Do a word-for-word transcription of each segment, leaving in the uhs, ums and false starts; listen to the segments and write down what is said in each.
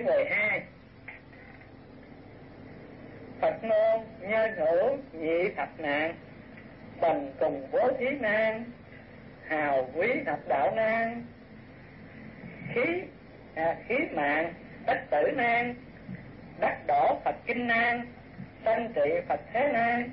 mười hai. Phật ngôn nhân hữu nhị thập nạn, bần cùng bố thí nan, hào quý thập đạo nan, khí à, khí mạng tất tử nan, đắc đổ Phật kinh nan, sanh trị Phật thế nan,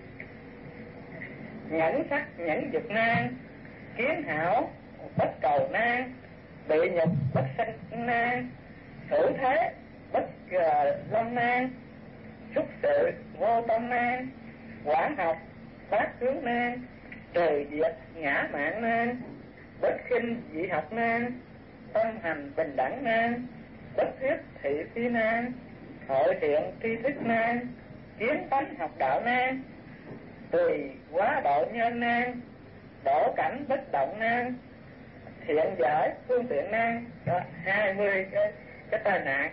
nhẫn sắc nhẫn dục nan, kiến hảo bất cầu nan, bị nhục bất sanh nan, hữu thế bất lâm nan, xúc sự vô tâm nan, quảng học bát hướng nan, trừ diệt ngã mạn nan, bất khinh dị học nan, tâm hành bình đẳng nan, bất thiết thị phi nan, hội thiện tri thức nan, kiến tánh học đạo nan, tùy quá độ nhân nan, đổ cảnh bất động nan, thiện giải phương tiện nan. Đó, hai mươi cái cái tai nạn,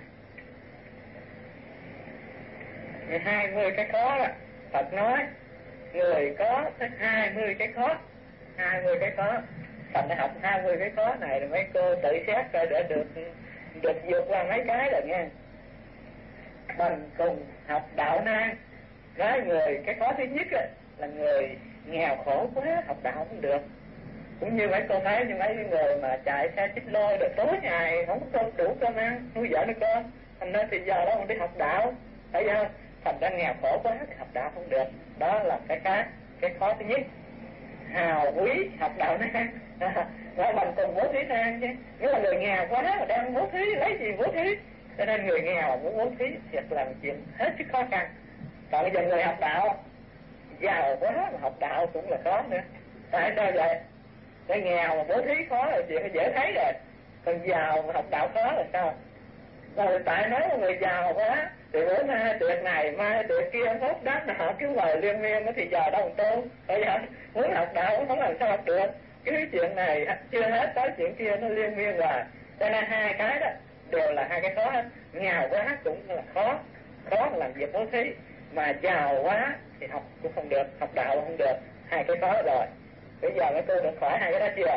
hai mươi cái khó đó. Phật nói người có tới hai mươi cái khó, hai mươi cái khó. Phật đã học hai mươi cái khó này rồi mấy cô tự xét coi để được được vượt qua mấy cái rồi nghe. Bằng cùng học đạo nan, cái người cái khó thứ nhất là, là người nghèo khổ quá học đạo không được. Cũng như mấy cô thấy như mấy người mà chạy xe chích lôi rồi tối ngày không có đủ cơm ăn nuôi vợ nuôi con, thành nên thì giờ đó mình đi học đạo, thấy không? Thành ra nghèo khổ quá thì học đạo không được. Đó là cái cái cái khó thứ nhất. Hào quý học đạo nan, đó bằng cùng bố thí nan chứ. Nếu là người nghèo quá mà đang bố thí lấy gì bố thí, cho nên người nghèo muốn bố thí thiệt là một chuyện hết sức khó khăn. Còn bây giờ người học đạo giàu quá mà học đạo cũng là khó nữa. Tại sao vậy? Cái nghèo mà bố thí khó là chuyện dễ thấy rồi, còn giàu mà học đạo khó là sao? Rồi tại nói một người giàu quá thì bữa nay tiệc này mai tiệc kia hốt đắt nọ cứ vời liên miên thì giờ đâu tu. Bây giờ muốn học đạo cũng không làm sao học được. Cái chuyện này chưa hết tới chuyện kia nó liên miên rồi. Cho nên hai cái đó đều là hai cái khó hết. Nghèo quá cũng là khó, khó mà làm việc bố thí, mà giàu quá thì học cũng không được, học đạo cũng không được. Hai cái khó rồi. Bây giờ mấy cô được khỏi hai cái đó chưa?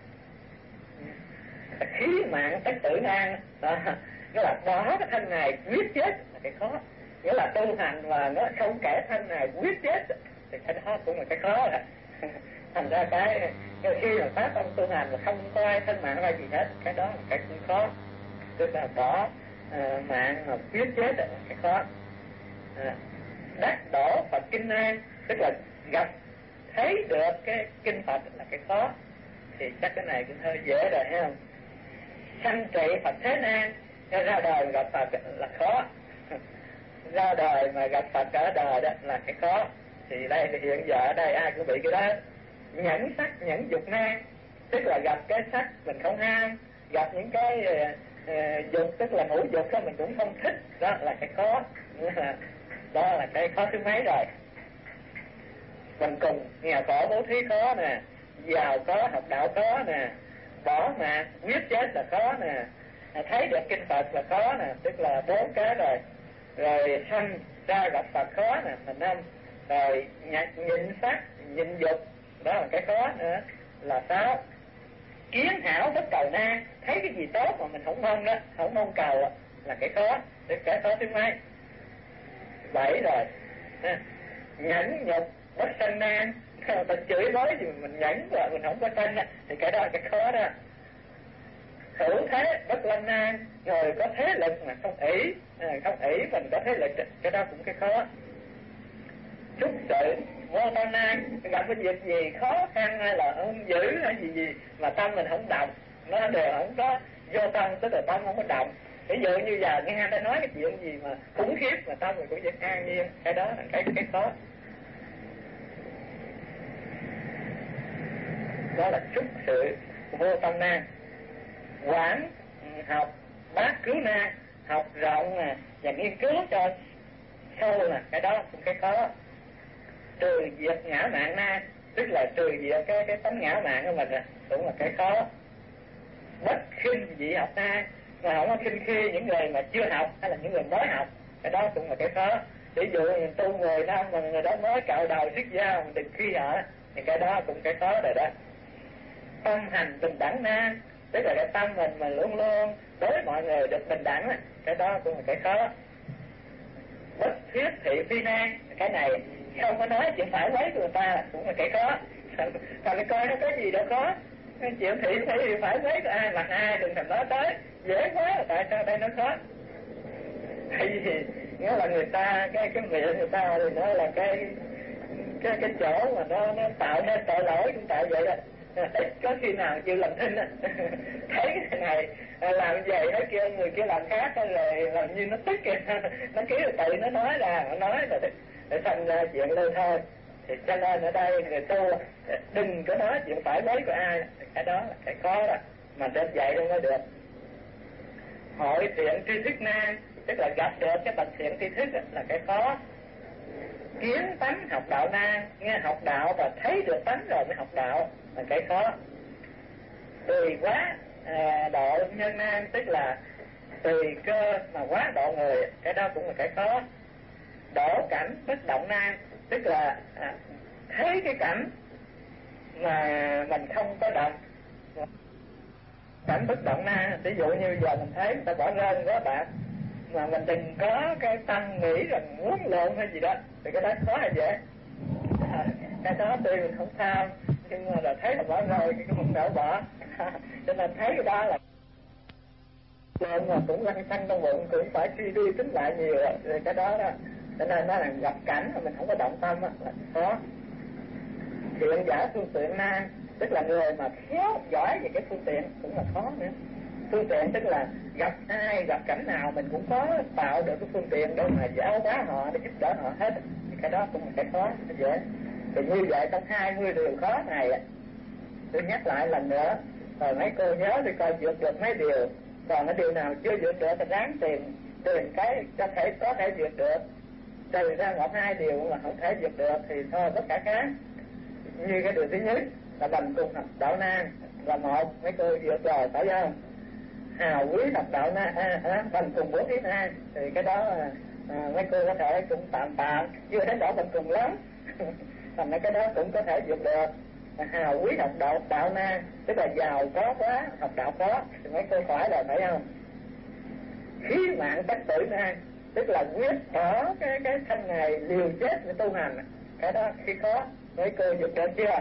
Khí mạng tất tử nan đó. Nghĩa là bỏ cái thân này quyết chết là cái khó. Nghĩa là tu hành mà nó không kể thân này quyết chết thì cái đó cũng là cái khó rồi. Thành ra cái, cái khi mà phát tâm tu hành mà không coi thân mạng ra gì hết, cái đó là cái cũng khó. Tức là bỏ uh, mạng mà quyết chết là cái khó. À, đắc đổ Phật kinh nan, tức là gặp thấy được cái kinh Phật là cái khó. Thì chắc cái này cũng hơi dễ rồi thấy không? Sanh trị Phật thế nan, ra đời gặp Phật là khó. Ra đời mà gặp Phật ở đời đó là cái khó. Thì đây thì hiện giờ ở đây ai cũng bị cái đó. Nhẫn sắc nhẫn dục nan, tức là gặp cái sắc mình không ham, gặp những cái uh, dục tức là ngũ dục đó mình cũng không thích, đó là cái khó. Đó là cái khó thứ mấy rồi. Mình cùng nghèo khổ bố thí khó nè, giàu có học đạo khó nè, bỏ mạng quyết chết là khó nè, thấy được kinh Phật là khó nè, tức là bốn cái rồi. Rồi sanh ra gặp Phật khó nè là năm. Rồi nhịn sắc nhịn dục, đó là cái khó nữa là sáu. Kiến hảo bất cầu nan, thấy cái gì tốt mà mình không mong đó, không mong cầu là cái khó. Tức cái khó thứ mấy? Bảy rồi. Nhẫn nhục bất sanh nan, mình chửi nói gì mình nhẫn và mình không có sanh thì cái đó là cái khó đó. Hữu thế bất lâm nan, người có thế lực mà không ỷ, không ỷ mình có thế lực, cái đó cũng cái khó. Xúc sự vô tâm nan, gặp cái việc gì khó khăn hay là hung dữ hay gì gì mà tâm mình không động, nó đều không có vô tâm, tức là tâm không có động. Ví dụ như giờ nghe ta nói cái chuyện gì mà khủng khiếp mà tâm mình cũng vẫn an nhiên, cái đó là cái cái khó. Đó là xúc sự vô tâm nan. Quảng học bát cứu nan, học rộng nè và nghiên cứu cho sâu nè, cái đó cũng cái khó. Trừ diệt ngã mạn nan, tức là trừ diệt cái cái tánh ngã mạn của mình nè, cũng là cái khó. Bất khinh dị học nan, mà không có khinh khi những người mà chưa học hay là những người mới học, cái đó cũng là cái khó. Ví dụ tu mười năm mà người đó mới cạo đầu siết dao mình đừng khi họ, thì cái đó cũng cái khó rồi đó. Tâm hành bình đẳng nan, tức là cái tâm mình mà luôn luôn đối với mọi người được bình đẳng, cái đó cũng là cái khó. Bất thiết thị phi nan, cái này không có nói chuyện phải mấy của người ta cũng là cái khó. Còn cái coi nó có gì đâu khó, chuyện thị thị phải mấy của ai mặt ai đừng thèm nói tới, dễ quá, tại sao đây nó khó? Tại vì nghĩa là người ta cái cái miệng người ta thì nó là cái cái cái chỗ mà nó nó tạo nên tội lỗi cũng tại vậy đó. Ít có khi nào chịu làm thinh á. Thấy cái này làm vậy thấy kia người kia làm khác rồi làm như nó tức kìa, nó kêu tự nó nói ra, nó nói rồi để thành ra chuyện lôi thôi. Thì cho nên ở đây người tu đừng có nói chuyện phải mấy của ai, cái đó là cái khó đó mà đến dạy đâu mới được. Hội thiện tri thức nan, tức là gặp được cái bậc thiện tri thức là cái khó. Kiến tánh học đạo nan, nghe học đạo và thấy được tánh rồi mới học đạo là cái khó. Tùy quá à, độ nhân nan, tức là tùy cơ mà quá độ người, cái đó cũng là cái khó. Đổ cảnh bất động nan, tức là à, thấy cái cảnh mà mình không có động. Cảnh bất động nan, ví dụ như giờ mình thấy người ta bỏ rơi đó bạn, mà mình đừng có cái tâm nghĩ rằng muốn lộn hay gì đó, thì cái đó khó hay dễ. À, cái đó tuy mình không tham, nhưng mà là thấy là bỏ rơi cái không đỡ bỏ. Cho nên thấy cái đó là lộn mà cũng lăn xăng trong bụng, cũng phải suy đi tính lại nhiều rồi cái đó đó. Cho nên nó là gặp cảnh mà mình không có động tâm là khó. Thiện giả phương tiện nan, tức là người mà khéo giỏi về cái phương tiện cũng là khó nữa. Phương tiện tức là gặp ai, gặp cảnh nào mình cũng có tạo được cái phương tiện để mà giáo hóa họ, để giúp đỡ họ hết. Cái đó cũng là cái khó, cái dễ. Thì như vậy trong hai mươi điều khó này, tôi nhắc lại lần nữa, rồi mấy cô nhớ thì coi vượt được mấy điều. Còn cái điều nào chưa vượt được thì ráng tìm, tìm cái có thể có thể vượt được. Trừ ra một hai điều mà không thể vượt được thì thôi tất cả khác. Như cái điều thứ nhất là bần cùng học đạo nan là một, mấy cô vượt rồi phải không? Hào quý học đạo na à, à, bần cùng bố thí nan thì cái đó à, mấy cô có thể cũng tạm tạm, chưa đến độ bần cùng lắm. Thành ra cái đó cũng có thể vượt được. Hào quý học đạo đạo nan tức là giàu có quá, học đạo có thì mấy cô khỏi rồi phải không? Khí mạng tất tử nan tức là quyết bỏ cái cái thân này liều chết để tu hành, cái đó khi khó mấy cô vượt được chưa?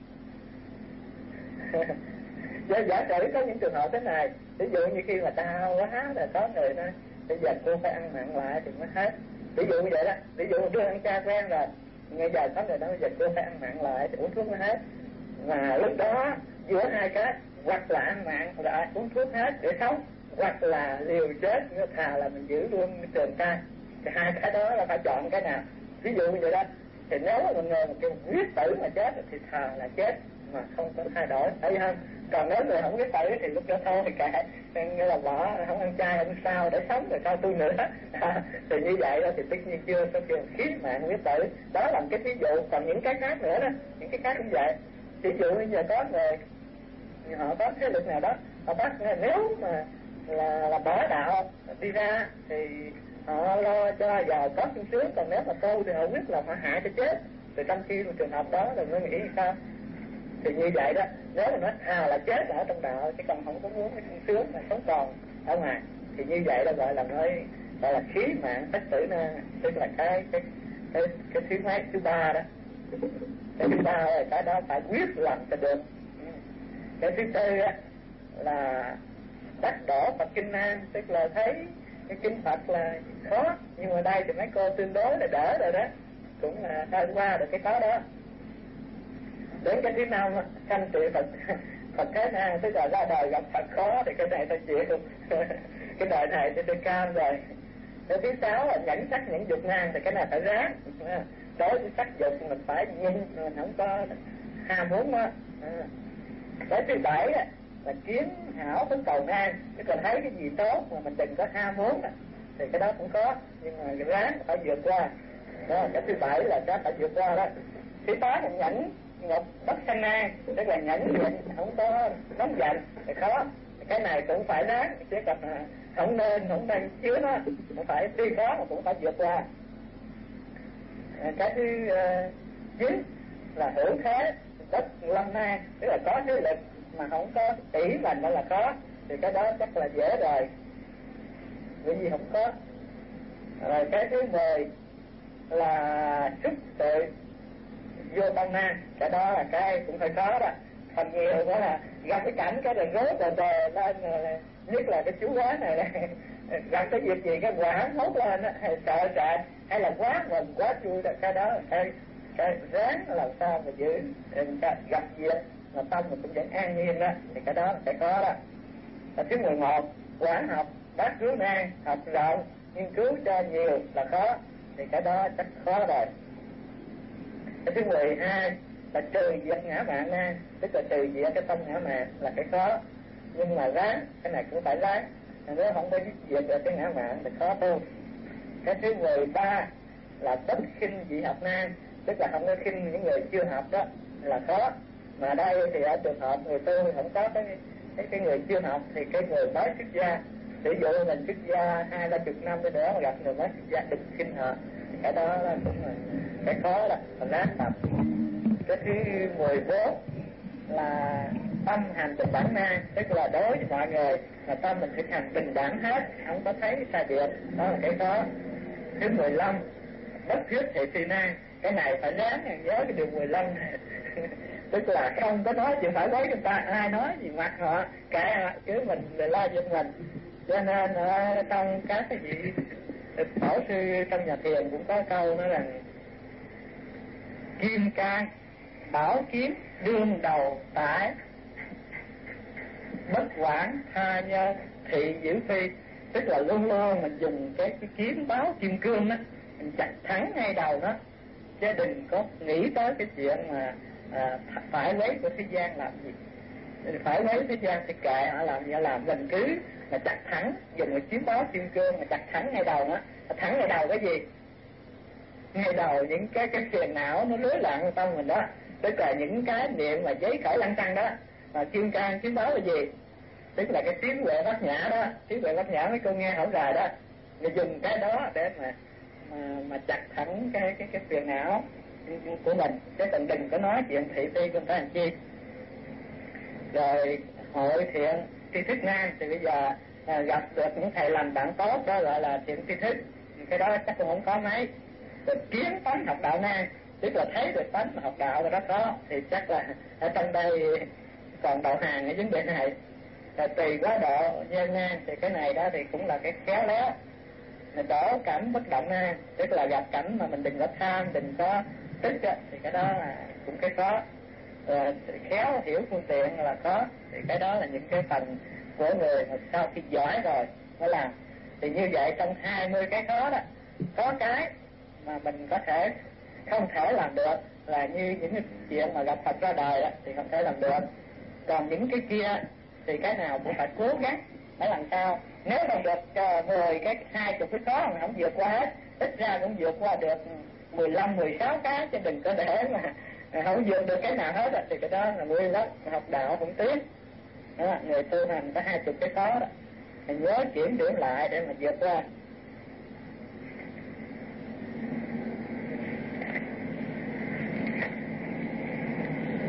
Giờ giả sử có những trường hợp thế này, ví dụ như khi mà đau quá là có người nói bây giờ cô phải ăn mặn lại thì mới hết, ví dụ như vậy đó. Ví dụ đưa ăn cha quen rồi, ngay giờ có người nói bây giờ cô phải ăn mặn lại thì uống thuốc mới hết. Mà lúc đó giữa hai cái, hoặc là ăn mặn lại uống thuốc hết để sống, hoặc là liều chết, thà là mình giữ luôn trường ca. Thì hai cái đó là phải chọn cái nào. Ví dụ như vậy đó, thì nếu mà người mà kêu quyết tử mà chết thì thà là chết mà không có thay đổi, thấy không? Còn nếu người không quyết tử thì lúc đó thôi thì kệ, nghĩa là bỏ, không ăn chay không sao để sống rồi sao tu nữa. Thì như vậy đó thì tất nhiên chưa có kêu khiết mạng quyết tử. Đó là một cái ví dụ. Còn những cái khác nữa đó, những cái khác cũng vậy. Ví dụ như giờ có người họ có thế lực nào đó, họ bắt nếu mà là, là bỏ đạo đi ra thì họ lo cho giàu có sung sướng, còn nếu mà tu thì họ quyết là họ hại cho chết. Thì trong khi trường hợp đó là người nghĩ sao? Thì như vậy đó, nếu mà nói à là chết ở trong đạo chứ còn không có muốn cái sung sướng mà sống còn ở ngoài, thì như vậy là gọi là nói gọi là khí mạng tất tử na, tức là cái cái cái cái thứ mấy thứ ba đó. Cái thứ ba là cái đó phải quyết làm cho được. Cái thứ tư á là đắc đổ Phật kinh nan, tức là thấy cái kinh Phật là khó, nhưng mà đây thì mấy cô tương đối là đỡ rồi đó, cũng là đã qua được cái khó đó. Đến cái thứ năm sanh trị Phật Phật thế nan, tức là ra đời gặp Phật khó thì cái này tôi chịu. Cái đời này thì tôi cam rồi. Cái thứ sáu là nhẫn sắc nhẫn dục nan, thì cái này phải ráng. Đối với sắc dục mình phải nhìn, mình không có ham muốn đó. Cái thứ bảy là kiến hảo với cầu nan, chứ còn thấy cái gì tốt mà mình đừng có ham muốn, thì cái đó cũng có, nhưng mà ráng phải vượt qua. Đó, cái thứ bảy là cái phải vượt qua đó. Thứ tám là nhẫn ngọc bất sanh nan, tức là nhẫn nhịn, không có nóng giận thì khó. Cái này cũng phải ráng, chứ còn không nên không nên chứa nó, cũng phải đi khó mà cũng phải vượt qua. Cái thứ uh, chín là hữu thế bất lâm nan, tức là có thế lực mà không có tỷ mình đó là khó, thì cái đó chắc là dễ rồi, bởi vì không có. Rồi cái thứ mười là xúc tự vô tâm na, cái đó là cái cũng phải khó đó. Phần nhiều đó là gặp cái cảnh cái đường rối tờ tờ lên, nhất là cái chú quá này này gặp cái việc gì cái quả hốt lên á, hay sợ sợ hay là quá mừng quá vui đó, cái đó cái cái ráng làm sao mà giữ gặp việc mà tâm mình cũng vẫn an nhiên đó, thì cái đó là cái khó đó. Và thứ mười một quán học bác cứu nan, học rộng nghiên cứu cho nhiều là khó, thì cái đó chắc khó rồi. Cái thứ mười hai là trừ diệt ngã mạn na, tức là trừ diệt cái tâm ngã mạn là cái khó, nhưng mà ráng, cái này cũng phải ráng, nếu không có diệt được cái ngã mạn thì khó tu. Cái thứ mười ba là bất khinh dị học nan, tức là không có khinh những người chưa học đó là khó. Mà đây thì ở trường hợp người tu không có cái cái, cái người chưa học, thì cái người mới xuất gia, ví dụ mình xuất gia hai ba chục năm nữa mà gặp người mới xuất gia đừng khinh họ, cái đó là cũng là cái khó đó, mình ráng tập. Cái thứ mười bốn là tâm hành bình đẳng na, tức là đối với mọi người là tâm mình thực hành bình đẳng hết, không có thấy sai biệt, đó là cái khó. Thứ mười lăm bất thuyết thị phi na, cái này phải ráng nhớ cái điều mười lăm này tức là không có nói chuyện phải quấy người ta, ai nói gì mặt họ kệ họ, chứ mình lo việc mình. Cho nên ở trong các cái vị tổ sư trong nhà thiền cũng có câu nói rằng kim cang bảo kiếm đương đầu tải, bất quản tha nhân thị giữ phi, tức là luôn luôn mình dùng cái, cái kiếm báo kim cương đó, mình chặt thẳng ngay đầu nó, chứ đừng có nghĩ tới cái chuyện mà à, phải lấy của thế gian làm gì, phải lấy thế gian thì kệ họ làm gì họ làm, mình cứ mà chặt thẳng, dùng cái kiếm báo kim cương mà chặt thẳng ngay đầu nó. Thẳng ngay đầu cái gì? Ngay đầu những cái cái phiền não nó lưới lạng trong mình đó, tức là những cái niệm mà giấy khởi lăng tăng đó. Mà kim cang kiếm báo là gì? Tức là cái tiếng huệ bát nhã đó, tiếng huệ bát nhã mấy cô nghe hổng rài đó, người dùng cái đó để mà mà mà chặt thẳng cái cái cái phiền não của mình, chứ còn đừng có nói chuyện thị phi của người ta làm chi. Rồi hội thiện tri thức nam thì bây giờ à, gặp được những thầy lành bạn tốt đó gọi là thiện tri thức, cái đó chắc cũng không có mấy. Rồi kiến tánh học đạo nam, tức là thấy được tánh học đạo rồi đó có, thì chắc là ở trong đây còn đầu hàng ở vấn đề này. Rồi tùy quá độ nhân nan thì cái này đó thì cũng là cái khéo léo. Mình đổ cảnh bất động nan, tức là gặp cảnh mà mình đừng có tham, đừng có tức đó, thì cái đó là cũng cái khó. Rồi khéo hiểu phương tiện là có, thì cái đó là những cái phần của người mà sau khi giỏi rồi mới làm. Thì như vậy trong hai mươi cái khó đó, có cái mà mình có thể không thể làm được, là như những cái chuyện mà gặp Phật ra đời đó, thì không thể làm được. Còn những cái kia thì cái nào cũng phải cố gắng phải làm sao, nếu không được uh, mười cái hai chục cái khó mà không vượt qua hết, ít ra cũng vượt qua được mười lăm mười sáu cái, chứ đừng có để mà không vượt được cái nào hết đó, thì cái đó là nguy lắm, học đạo cũng tiếc đó. Người tu hành có hai chục cái khó đó, mình nhớ kiểm điểm lại để mà vượt qua.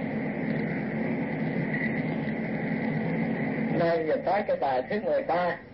Nên giờ tới cái bài thứ mười ba